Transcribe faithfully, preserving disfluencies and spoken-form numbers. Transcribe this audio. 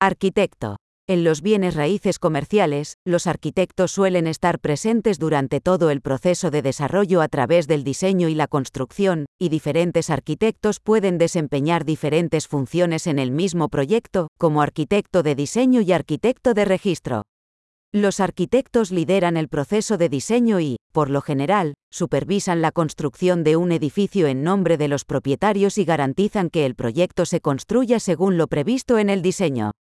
Arquitecto. En los bienes raíces comerciales, los arquitectos suelen estar presentes durante todo el proceso de desarrollo a través del diseño y la construcción, y diferentes arquitectos pueden desempeñar diferentes funciones en el mismo proyecto, como arquitecto de diseño y arquitecto de registro. Los arquitectos lideran el proceso de diseño y, por lo general, supervisan la construcción de un edificio en nombre de los propietarios y garantizan que el proyecto se construya según lo previsto en el diseño.